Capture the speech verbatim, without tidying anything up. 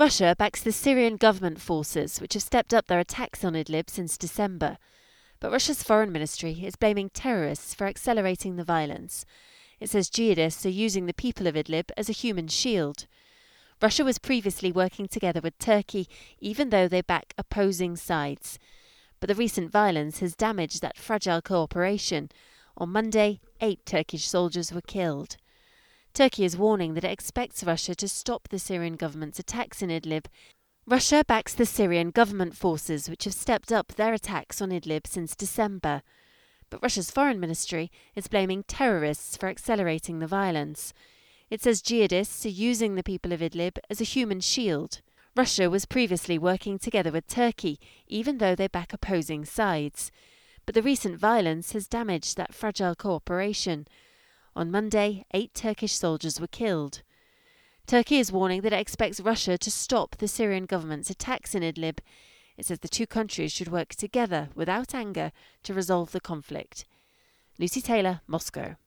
Russia backs the Syrian government forces, which have stepped up their attacks on Idlib since December. But Russia's foreign ministry is blaming terrorists for accelerating the violence. It says jihadists are using the people of Idlib as a human shield. Russia was previously working together with Turkey, even though they back opposing sides. But the recent violence has damaged that fragile cooperation. On Monday, eight Turkish soldiers were killed. Turkey is warning that it expects Russia to stop the Syrian government's attacks in Idlib. Russia backs the Syrian government forces, which have stepped up their attacks on Idlib since December. But Russia's foreign ministry is blaming terrorists for accelerating the violence. It says jihadists are using the people of Idlib as a human shield. Russia was previously working together with Turkey, even though they back opposing sides. But the recent violence has damaged that fragile cooperation. On Monday, eight Turkish soldiers were killed. Turkey is warning that it expects Russia to stop the Syrian government's attacks in Idlib. It says the two countries should work together without anger to resolve the conflict. Lucy Taylor, Moscow.